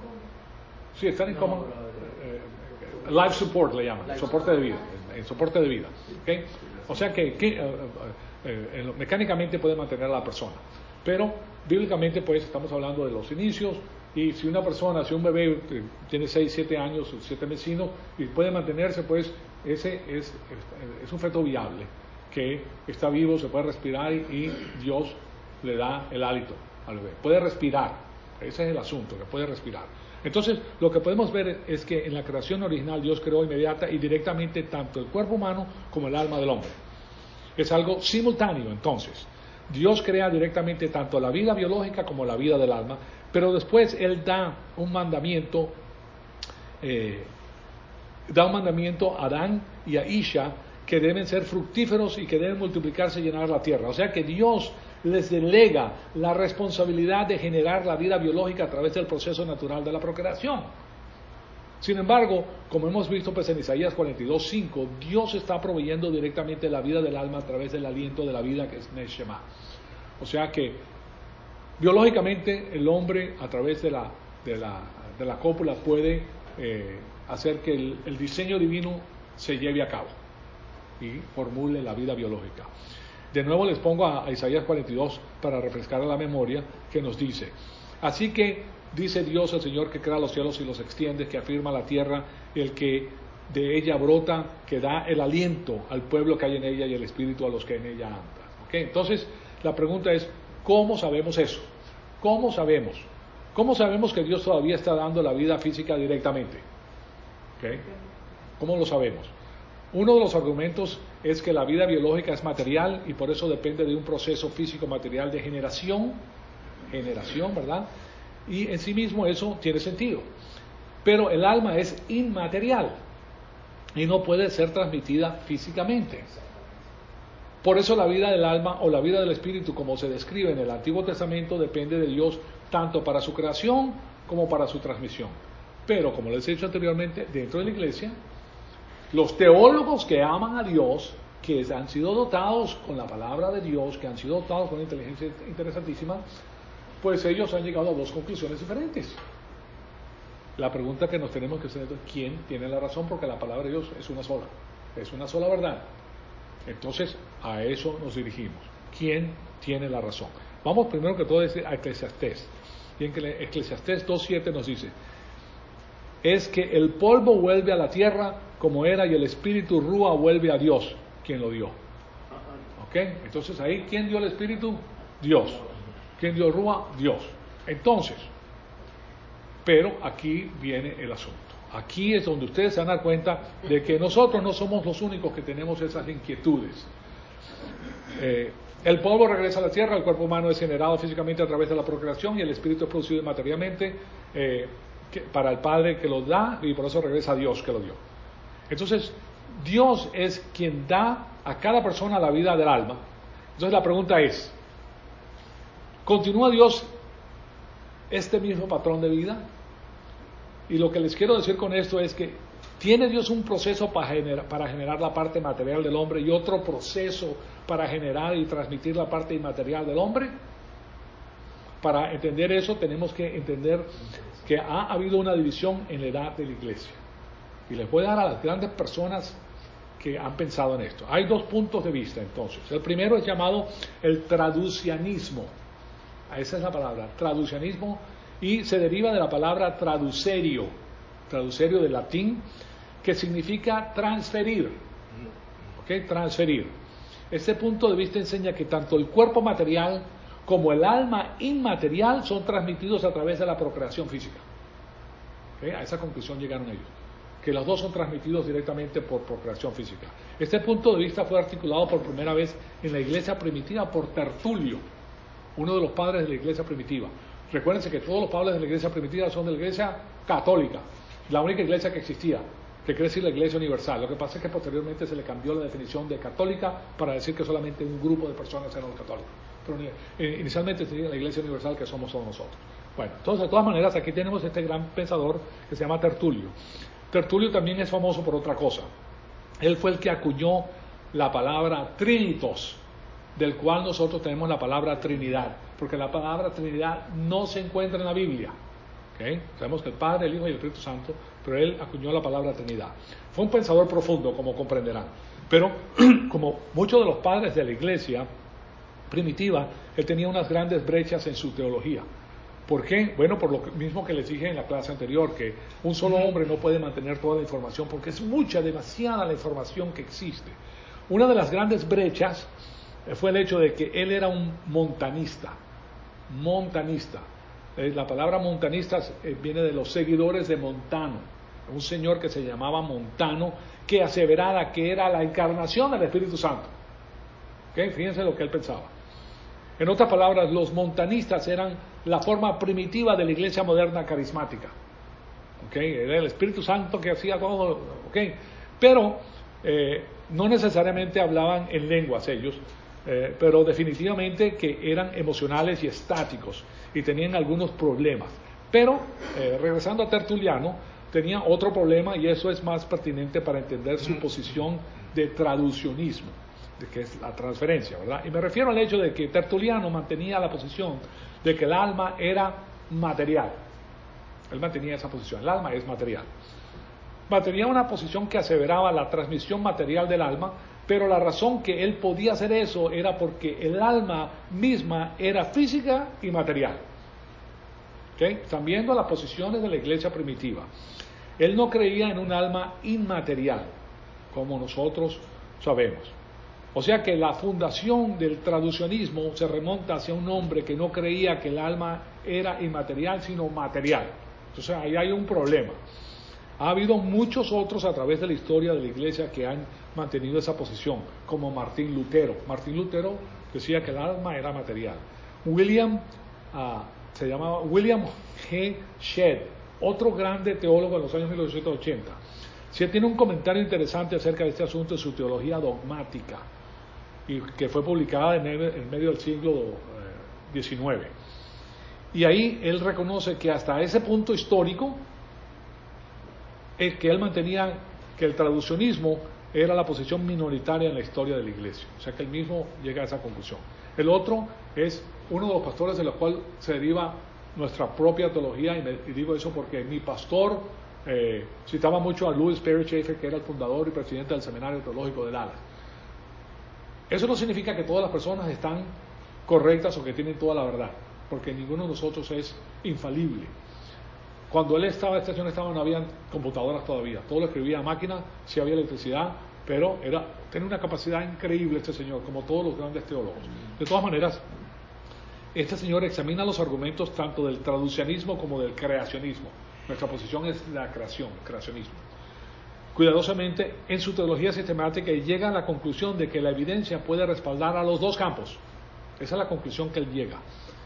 Sí, están en coma. Eh, eh, life support le llaman. Soporte de vida. En, en soporte de vida. ¿Okay? O sea que, que uh, uh, uh, mecánicamente puede mantener a la persona. Pero bíblicamente pues estamos hablando de los inicios. Y si una persona, si un bebé eh, tiene seis, siete años, siete vecinos y puede mantenerse, pues ese es, es, es un feto viable, que está vivo, se puede respirar y, y Dios le da el hálito al bebé. Puede respirar, ese es el asunto, que puede respirar. Entonces, lo que podemos ver es que en la creación original Dios creó inmediata y directamente tanto el cuerpo humano como el alma del hombre. Es algo simultáneo, entonces. Dios crea directamente tanto la vida biológica como la vida del alma, pero después Él da un mandamiento, eh, da un mandamiento a Adán y a Isha, que deben ser fructíferos y que deben multiplicarse y llenar la tierra. O sea que Dios les delega la responsabilidad de generar la vida biológica a través del proceso natural de la procreación. Sin embargo, como hemos visto pues en Isaías cuarenta y dos, cinco, Dios está proveyendo directamente la vida del alma a través del aliento de la vida que es Neshama. O sea que biológicamente el hombre a través de la, de la, de la cópula puede eh, hacer que el, el diseño divino se lleve a cabo y formule la vida biológica. De nuevo les pongo a, a Isaías cuarenta y dos para refrescar la memoria, que nos dice: así que dice Dios el Señor, que crea los cielos y los extiende, que afirma la tierra, el que de ella brota, que da el aliento al pueblo que hay en ella y el espíritu a los que en ella andan. ¿Okay? Entonces la pregunta es, ¿cómo sabemos eso? ¿Cómo sabemos? ¿Cómo sabemos que Dios todavía está dando la vida física directamente? ¿Okay? ¿Cómo lo sabemos? Uno de los argumentos es que la vida biológica es material y por eso depende de un proceso físico-material de generación, generación, ¿verdad? Y en sí mismo eso tiene sentido. Pero el alma es inmaterial y no puede ser transmitida físicamente. Por eso la vida del alma o la vida del espíritu, como se describe en el Antiguo Testamento, depende de Dios tanto para su creación como para su transmisión. Pero, como les he dicho anteriormente, dentro de la iglesia, Los teólogos que aman a Dios, que han sido dotados con la palabra de Dios, que han sido dotados con una inteligencia interesantísima, pues ellos han llegado a dos conclusiones diferentes. La pregunta que nos tenemos que hacer es: ¿quién tiene la razón? Porque la palabra de Dios es una sola, es una sola verdad. Entonces, a eso nos dirigimos. ¿Quién tiene la razón? Vamos primero que todo a Eclesiastés. Y en Eclesiastés dos siete nos dice: es que el polvo vuelve a la tierra como era, y el espíritu rúa vuelve a Dios, quien lo dio. ¿Ok? Entonces ahí, ¿quién dio el espíritu? Dios. ¿Quién dio rúa? Dios. Entonces, pero aquí viene el asunto. Aquí es donde ustedes se van a dar cuenta de que nosotros no somos los únicos que tenemos esas inquietudes. Eh, el polvo regresa a la tierra, el cuerpo humano es generado físicamente a través de la procreación y el espíritu es producido materialmente eh, que, para el Padre que lo da, y por eso regresa a Dios que lo dio. Entonces, Dios es quien da a cada persona la vida del alma. Entonces la pregunta es: ¿continúa Dios este mismo patrón de vida? Y lo que les quiero decir con esto es que tiene Dios un proceso para generar, para generar la parte material del hombre y otro proceso para generar y transmitir la parte inmaterial del hombre. Para entender eso tenemos que entender que ha habido una división en la edad de la iglesia. Y les voy a dar a las grandes personas que han pensado en esto. Hay dos puntos de vista entonces. El primero es llamado el traducianismo. Esa es la palabra, traducianismo, y se deriva de la palabra traducerio, traducerio del latín, que significa transferir. ¿Ok? Transferir. Este punto de vista enseña que tanto el cuerpo material como el alma inmaterial son transmitidos a través de la procreación física. ¿Ok? A esa conclusión llegaron ellos, que los dos son transmitidos directamente por procreación física. Este punto de vista fue articulado por primera vez en la iglesia primitiva por Tertulio, uno de los padres de la iglesia primitiva. Recuérdense que todos los padres de la iglesia primitiva son de la iglesia católica, la única iglesia que existía, que quiere decir la iglesia universal. Lo que pasa es que posteriormente se le cambió la definición de católica para decir que solamente un grupo de personas eran los católicos. Pero inicialmente tenía la iglesia universal, que somos todos nosotros. Bueno, entonces de todas maneras aquí tenemos este gran pensador que se llama Tertulio. Tertulio también es famoso por otra cosa. Él fue el que acuñó la palabra Trinitos, del cual nosotros tenemos la palabra Trinidad, porque la palabra Trinidad no se encuentra en la Biblia. ¿Okay? Sabemos que el Padre, el Hijo y el Espíritu Santo, pero él acuñó la palabra Trinidad. Fue un pensador profundo, como comprenderán. Pero, como muchos de los padres de la iglesia primitiva, él tenía unas grandes brechas en su teología. ¿Por qué? Bueno, por lo mismo que les dije en la clase anterior, que un solo hombre no puede mantener toda la información, porque es mucha, demasiada la información que existe. Una de las grandes brechas fue el hecho de que él era un montanista. Montanista. Eh, la palabra montanista eh, viene de los seguidores de Montano, un señor que se llamaba Montano, que aseveraba que era la encarnación del Espíritu Santo. ¿Okay? Fíjense lo que él pensaba. En otras palabras, los montanistas eran la forma primitiva de la iglesia moderna carismática. ¿Okay? Era el Espíritu Santo que hacía todo. ¿Okay? Pero eh, no necesariamente hablaban en lenguas ellos, eh, pero definitivamente que eran emocionales y estáticos y tenían algunos problemas. Pero, eh, regresando a Tertuliano, tenía otro problema, y eso es más pertinente para entender su posición de traducionismo, de que es la transferencia, ¿verdad? Y me refiero al hecho de que Tertuliano mantenía la posición de que el alma era material. Él mantenía esa posición, el alma es material. Mantenía una posición que aseveraba la transmisión material del alma, pero la razón que él podía hacer eso era porque el alma misma era física y material. ¿Okay? Están viendo las posiciones de la iglesia primitiva. Él no creía en un alma inmaterial, como nosotros sabemos. O sea que la fundación del traducionismo se remonta hacia un hombre que no creía que el alma era inmaterial, sino material. Entonces ahí hay un problema. Ha habido muchos otros a través de la historia de la iglesia que han mantenido esa posición, como Martín Lutero. Martín Lutero decía que el alma era material. William, uh, se llamaba William G. Shedd, otro grande teólogo de los años mil ochocientos ochenta. Sí, tiene un comentario interesante acerca de este asunto en su teología dogmática, y que fue publicada en, el, en medio del siglo diecinueve. Y ahí él reconoce que hasta ese punto histórico, el que él mantenía que el traduccionismo era la posición minoritaria en la historia de la iglesia. O sea que él mismo llega a esa conclusión. El otro es uno de los pastores de los cuales se deriva nuestra propia teología, y, me, y digo eso porque mi pastor eh, citaba mucho a Louis Perry Chafer, que era el fundador y presidente del Seminario Teológico de Dallas. Eso no significa que todas las personas están correctas o que tienen toda la verdad, porque ninguno de nosotros es infalible. Cuando él estaba, esta estación estaba, no había computadoras todavía, todo lo escribía a máquina, sí había electricidad, pero era, tenía una capacidad increíble este señor, como todos los grandes teólogos. De todas maneras, este señor examina los argumentos tanto del traducianismo como del creacionismo. Nuestra posición es la creación, el creacionismo. Cuidadosamente, en su teología sistemática, llega a la conclusión de que la evidencia puede respaldar a los dos campos. Esa es la conclusión que él llega.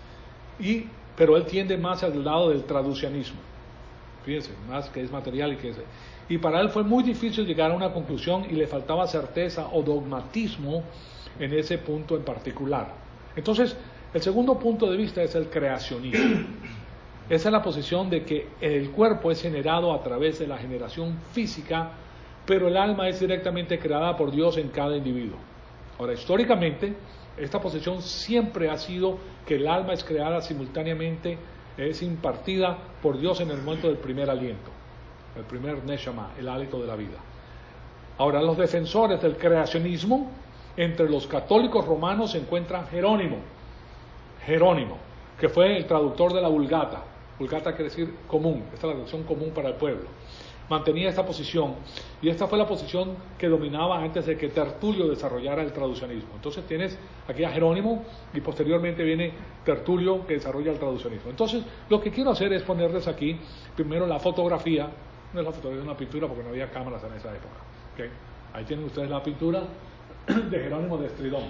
Y, pero él tiende más al lado del traducianismo. Fíjense, más que es material y que es... Y para él fue muy difícil llegar a una conclusión y le faltaba certeza o dogmatismo en ese punto en particular. Entonces, el segundo punto de vista es el creacionismo. Esa es la posición de que el cuerpo es generado a través de la generación física, pero el alma es directamente creada por Dios en cada individuo. Ahora, históricamente, esta posición siempre ha sido que el alma es creada simultáneamente, es impartida por Dios en el momento del primer aliento, el primer neshama, el hálito de la vida. Ahora, los defensores del creacionismo, entre los católicos romanos se encuentra Jerónimo, Jerónimo, que fue el traductor de la Vulgata. Vulgata quiere decir común, esta es la traducción común para el pueblo. Mantenía esta posición, y esta fue la posición que dominaba antes de que Tertulio desarrollara el traducianismo. Entonces tienes aquí a Jerónimo, y posteriormente viene Tertulio, que desarrolla el traducianismo. Entonces, lo que quiero hacer es ponerles aquí, primero la fotografía, no es la fotografía de una pintura porque no había cámaras en esa época. ¿Okay? Ahí tienen ustedes la pintura de Jerónimo de Estridón.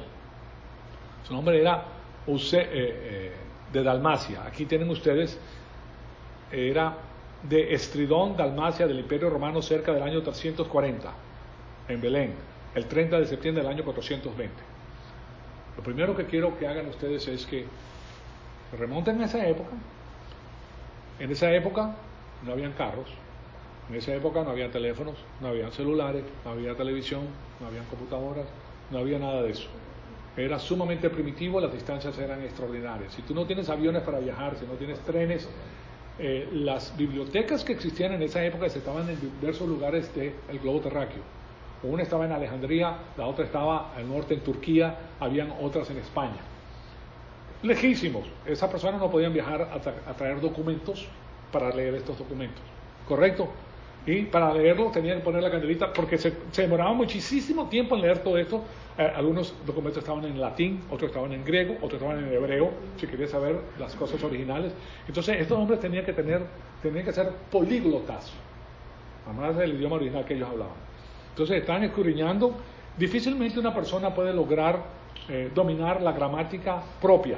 Su nombre era Use, eh, eh, de Dalmacia. Aquí tienen ustedes, era de Estridón, Dalmacia, del Imperio Romano, cerca del año trescientos cuarenta, en Belén, el treinta de septiembre del año cuatrocientos veinte. Lo primero que quiero que hagan ustedes es que remonten a esa época. En esa época no habían carros, en esa época no había teléfonos, no habían celulares, no había televisión, no habían computadoras, no había nada de eso. Era sumamente primitivo, las distancias eran extraordinarias. Si tú no tienes aviones para viajar, si no tienes trenes, eh, las bibliotecas que existían en esa época estaban en diversos lugares del globo terráqueo. Una estaba en Alejandría, la otra estaba al norte en Turquía, habían otras en España. Lejísimos. Esas personas no podían viajar a, tra a traer documentos para leer estos documentos, ¿correcto? Y para leerlo tenían que poner la candelita porque se, se demoraba muchísimo tiempo en leer todo esto. Eh, algunos documentos estaban en latín, otros estaban en griego, otros estaban en hebreo, si querías saber las cosas originales. Entonces estos hombres tenían que tener, tenían que ser políglotas, además del idioma original que ellos hablaban. Entonces están escudriñando. Difícilmente una persona puede lograr eh, dominar la gramática propia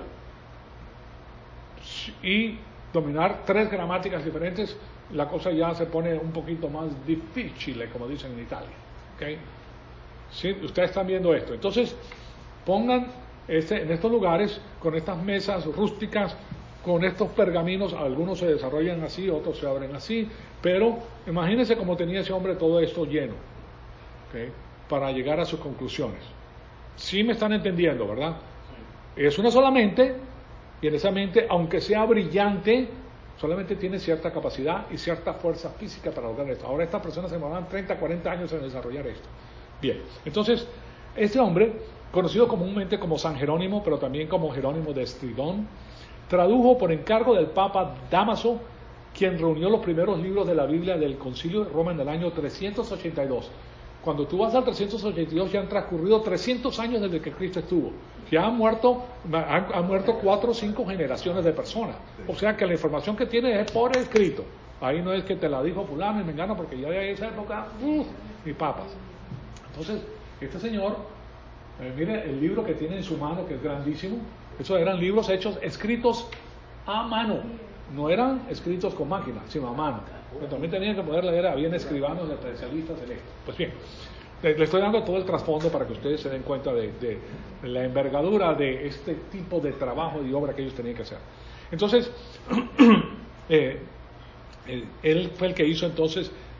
y dominar tres gramáticas diferentes. La cosa ya se pone un poquito más difícil, como dicen en Italia. ¿Okay? ¿Sí? Ustedes están viendo esto. Entonces, pongan este, en estos lugares, con estas mesas rústicas, con estos pergaminos, algunos se desarrollan así, otros se abren así, pero imagínense cómo tenía ese hombre todo esto lleno, ¿okay? Para llegar a sus conclusiones. Sí me están entendiendo, ¿verdad? Es una sola mente, y en esa mente, aunque sea brillante, solamente tiene cierta capacidad y cierta fuerza física para lograr esto. Ahora estas personas se demoran treinta, cuarenta años en desarrollar esto. Bien, entonces, este hombre, conocido comúnmente como San Jerónimo, pero también como Jerónimo de Estridón, tradujo por encargo del Papa Dámaso, quien reunió los primeros libros de la Biblia del Concilio de Roma en el año trescientos ochenta y dos. Cuando tú vas al trescientos ochenta y dos ya han transcurrido trescientos años desde que Cristo estuvo. Ya han muerto, han, han muerto cuatro o cinco generaciones de personas. O sea que la información que tienes es por escrito. Ahí no es que te la dijo fulano y mengano, porque ya de esa época, uff, ni papas. Entonces, este señor, eh, mire el libro que tiene en su mano, que es grandísimo. Esos eran libros hechos, escritos a mano. No eran escritos con máquina, sino a mano. Pero también tenían que poder leer, habían escribanos especialistas en esto. Pues bien, le estoy dando todo el trasfondo para que ustedes se den cuenta de, de, de la envergadura de este tipo de trabajo y obra que ellos tenían que hacer. Entonces, eh, él fue el que hizo entonces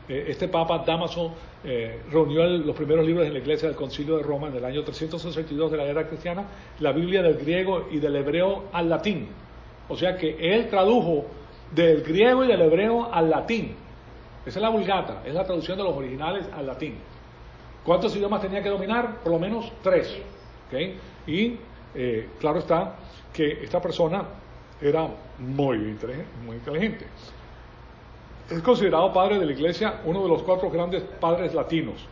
Eh, este Papa Dámaso eh, reunió el, los primeros libros en la Iglesia del Concilio de Roma en el año trescientos sesenta y dos de la era cristiana, la Biblia del griego y del hebreo al latín. O sea que él tradujo del griego y del hebreo al latín. Esa es la Vulgata, es la traducción de los originales al latín. ¿Cuántos idiomas tenía que dominar? Por lo menos tres. ¿Okay? Y eh, claro está que esta persona era muy inteligente, muy inteligente. Es considerado padre de la Iglesia, uno de los cuatro grandes padres latinos.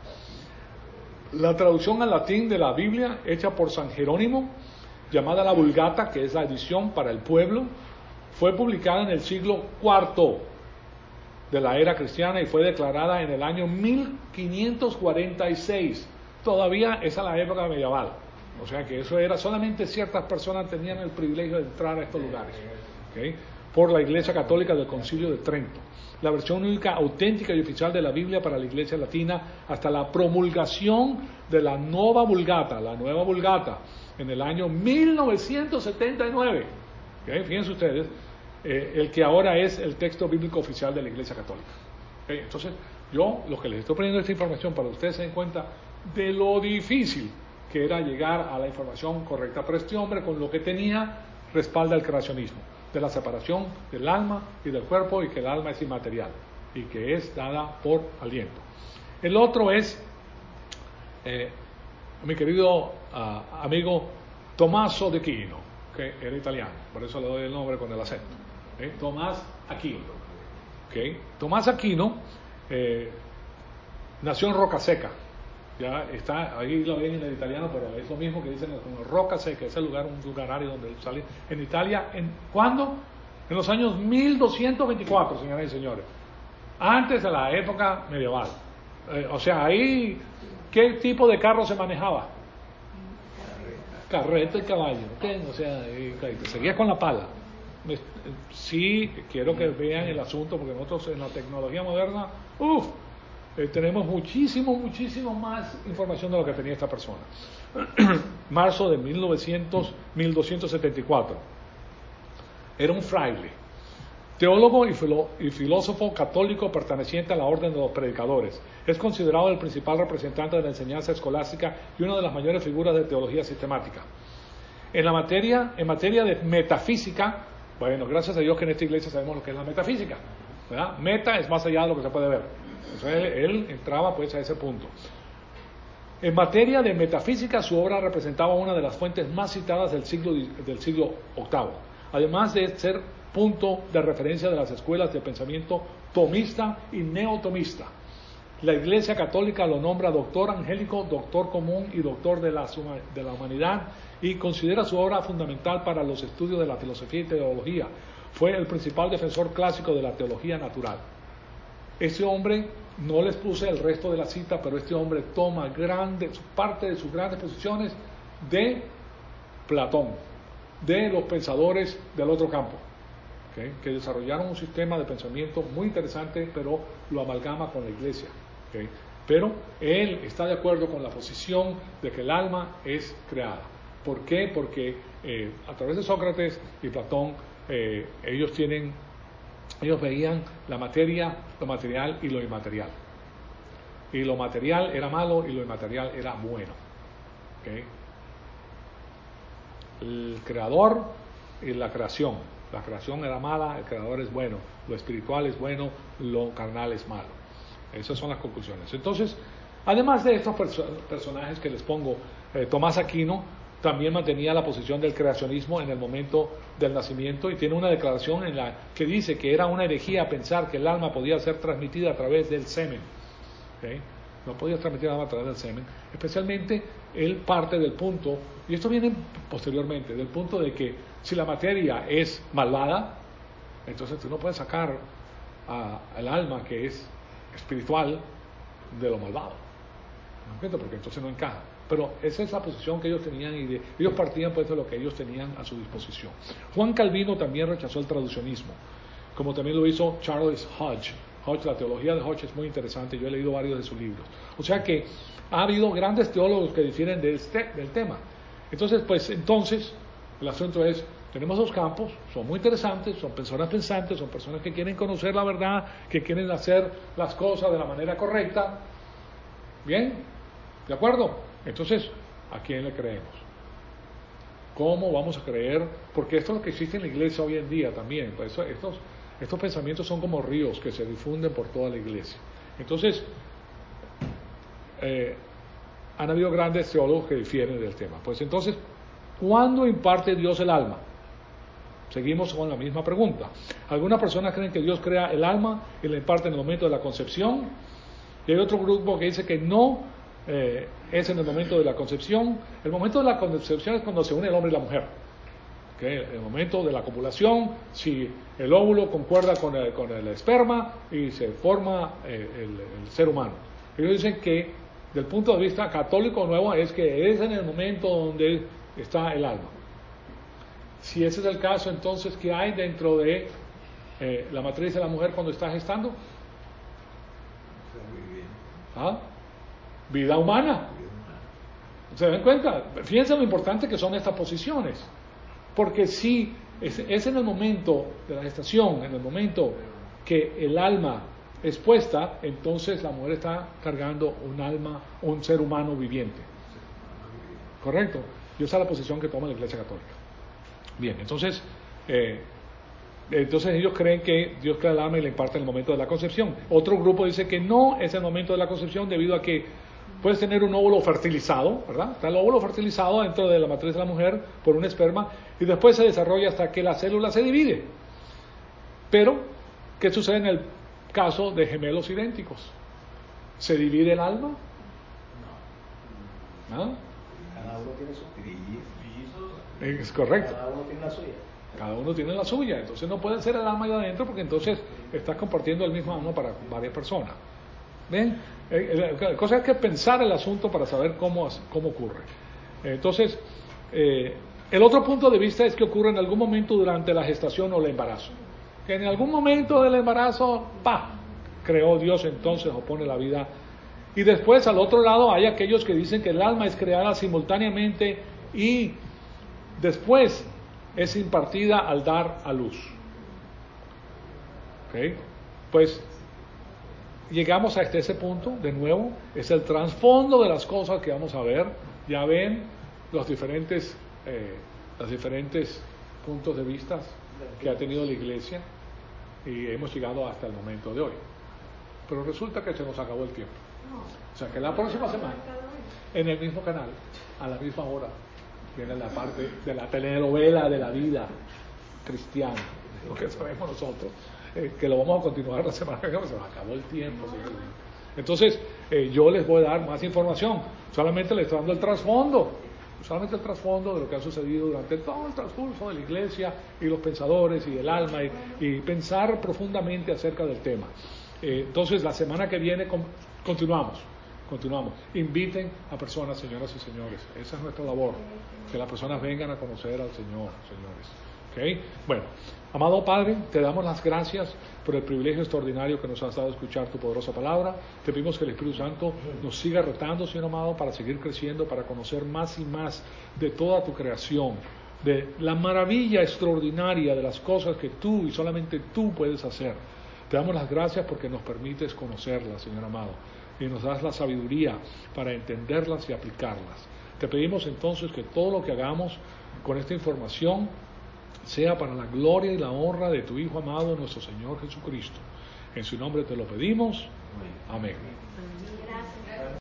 La traducción al latín de la Biblia, hecha por San Jerónimo, llamada la Vulgata, que es la edición para el pueblo, fue publicada en el siglo cuarto de la era cristiana y fue declarada en el año mil quinientos cuarenta y seis. Todavía esa es la época medieval. O sea que eso era, solamente ciertas personas tenían el privilegio de entrar a estos lugares. ¿Okay? Por la Iglesia Católica del Concilio de Trento. La versión única, auténtica y oficial de la Biblia para la Iglesia Latina hasta la promulgación de la Nueva Vulgata, la Nueva Vulgata, en el año mil novecientos setenta y nueve. ¿Okay? Fíjense ustedes, eh, el que ahora es el texto bíblico oficial de la Iglesia Católica. ¿Okay? Entonces, yo lo que les estoy poniendo esta información para que ustedes se den cuenta de lo difícil que era llegar a la información correcta. Pero este hombre, con lo que tenía, respalda el creacionismo, de la separación del alma y del cuerpo, y que el alma es inmaterial y que es dada por aliento. El otro es eh, mi querido uh, amigo Tommaso de Aquino, que era italiano, por eso le doy el nombre con el acento. ¿eh? Tomás Aquino. ¿okay? Tomás Aquino eh, nació en Rocaseca. Ya está, ahí lo ven en el italiano, pero es lo mismo que dicen como Rocaseca, ese lugar, un lugar donde él sale en Italia. ¿En cuándo? En los años mil doscientos veinticuatro, señoras y señores, antes de la época medieval. Eh, o sea, ahí, ¿qué tipo de carro se manejaba? Carreta y caballo, ¿okay? O sea, y, y seguía con la pala. Sí, quiero que vean el asunto, porque nosotros en la tecnología moderna, uff, Eh, tenemos muchísimo, muchísimo más información de lo que tenía esta persona. Marzo de mil novecientos, mil doscientos setenta y cuatro. Era un fraile, teólogo y, filo, y filósofo católico perteneciente a la orden de los predicadores. Es considerado el principal representante de la enseñanza escolástica y una de las mayores figuras de teología sistemática. En la materia, en materia de metafísica, bueno, gracias a Dios que en esta iglesia sabemos lo que es la metafísica, ¿verdad? Meta es más allá de lo que se puede ver. Entonces él, él entraba pues a ese punto. En materia de metafísica, su obra representaba una de las fuentes más citadas del siglo, del siglo octavo, además de ser punto de referencia de las escuelas de pensamiento tomista y neotomista. La Iglesia Católica lo nombra doctor angélico, doctor común y doctor de la, de la humanidad, y considera su obra fundamental para los estudios de la filosofía y teología. Fue el principal defensor clásico de la teología natural. Este hombre, no les puse el resto de la cita, pero este hombre toma grande, parte de sus grandes posiciones de Platón, de los pensadores del otro campo, ¿okay? que desarrollaron un sistema de pensamiento muy interesante, pero lo amalgama con la iglesia. ¿okay? Pero él está de acuerdo con la posición de que el alma es creada. ¿Por qué? Porque eh, a través de Sócrates y Platón, eh, ellos tienen... Ellos veían la materia, lo material y lo inmaterial. Y lo material era malo y lo inmaterial era bueno. ¿Okay? El creador y la creación. La creación era mala, el creador es bueno. Lo espiritual es bueno, lo carnal es malo. Esas son las conclusiones. Entonces, además de estos perso- personajes que les pongo, eh, Tomás Aquino también mantenía la posición del creacionismo en el momento del nacimiento, y tiene una declaración en la que dice que era una herejía pensar que el alma podía ser transmitida a través del semen. ¿Okay? No podía transmitir el alma a través del semen. Especialmente él parte del punto, y esto viene posteriormente, del punto de que si la materia es malvada, entonces tú no puedes sacar al alma que es espiritual de lo malvado. ¿No entiendo? Porque entonces no encaja. Pero esa es la posición que ellos tenían, y de, ellos partían pues de lo que ellos tenían a su disposición. Juan Calvino también rechazó el traduccionismo, como también lo hizo Charles Hodge. Hodge, la teología de Hodge es muy interesante, yo he leído varios de sus libros. O sea que ha habido grandes teólogos que difieren de este, del tema. Entonces, pues entonces, el asunto es, Tenemos dos campos, son muy interesantes, son personas pensantes, son personas que quieren conocer la verdad, que quieren hacer las cosas de la manera correcta. ¿Bien? ¿De acuerdo? Entonces, ¿a quién le creemos? ¿Cómo vamos a creer? Porque esto es lo que existe en la iglesia hoy en día también. Por eso estos, estos pensamientos son como ríos que se difunden por toda la iglesia. Entonces, eh, han habido grandes teólogos que difieren del tema. Pues entonces, ¿cuándo imparte Dios el alma? Seguimos con la misma pregunta. Algunas personas creen que Dios crea el alma y la imparte en el momento de la concepción. Y hay otro grupo que dice que no, eh, es en el momento de la concepción. El momento de la concepción es cuando se une el hombre y la mujer. ¿Okay? El momento de la copulación, si el óvulo concuerda con el, con el esperma y se forma eh, el, el ser humano. Ellos dicen que, del punto de vista católico nuevo, es que es en el momento donde está el alma. Si ese es el caso, entonces, ¿qué hay dentro de eh, la matriz de la mujer cuando está gestando? ¿Ah? Vida humana. ¿Se dan cuenta? Fíjense lo importante que son estas posiciones. Porque si es, es en el momento de la gestación, en el momento que el alma es puesta, entonces la mujer está cargando un alma, un ser humano viviente. ¿Correcto? Y esa es la posición que toma la Iglesia Católica. Bien, entonces, eh, entonces ellos creen que Dios crea el alma y la imparte en el momento de la concepción. Otro grupo dice que no es el momento de la concepción debido a que puedes tener un óvulo fertilizado, ¿verdad? Está el óvulo fertilizado dentro de la matriz de la mujer por un esperma y después se desarrolla hasta que la célula se divide. Pero, ¿qué sucede en el caso de gemelos idénticos? ¿Se divide el alma? ¿Ah? Cada uno tiene su Es correcto. Cada uno tiene la suya. Cada uno tiene la suya. Entonces no puede ser el alma ahí adentro porque entonces estás compartiendo el mismo alma para varias personas. ¿Ven? Eh, la cosa es que pensar el asunto para saber cómo, cómo ocurre. Entonces, eh, el otro punto de vista es que ocurre en algún momento durante la gestación o el embarazo. Que en algún momento del embarazo, ¡pah!, creó Dios, entonces opone la vida. Y después, al otro lado, hay aquellos que dicen que el alma es creada simultáneamente y después es impartida al dar a luz. ¿Ok? Pues llegamos hasta ese punto, de nuevo, es el trasfondo de las cosas que vamos a ver. Ya ven los diferentes, eh, los diferentes puntos de vista que ha tenido la Iglesia y hemos llegado hasta el momento de hoy. Pero resulta que se nos acabó el tiempo. O sea que la próxima semana, en el mismo canal, a la misma hora, viene la parte de la telenovela de la vida cristiana, lo que sabemos nosotros, eh, que lo vamos a continuar la semana que viene, se nos acabó el tiempo. ¿Sí? Entonces, eh, yo les voy a dar más información, solamente les estoy dando el trasfondo, solamente el trasfondo de lo que ha sucedido durante todo el transcurso de la Iglesia y los pensadores y el alma y, y pensar profundamente acerca del tema. Eh, entonces, la semana que viene con, continuamos. Continuamos. Inviten a personas, señoras y señores. Esa es nuestra labor. Que las personas vengan a conocer al Señor, señores. ¿Okay? Bueno, amado Padre, te damos las gracias por el privilegio extraordinario que nos has dado de escuchar tu poderosa palabra. Te pedimos que el Espíritu Santo nos siga retando, Señor amado, para seguir creciendo, para conocer más y más de toda tu creación, de la maravilla extraordinaria de las cosas que tú y solamente tú puedes hacer. Te damos las gracias porque nos permites conocerlas, Señor amado, y nos das la sabiduría para entenderlas y aplicarlas. Te pedimos entonces que todo lo que hagamos con esta información sea para la gloria y la honra de tu Hijo amado, nuestro Señor Jesucristo. En su nombre te lo pedimos. Amén.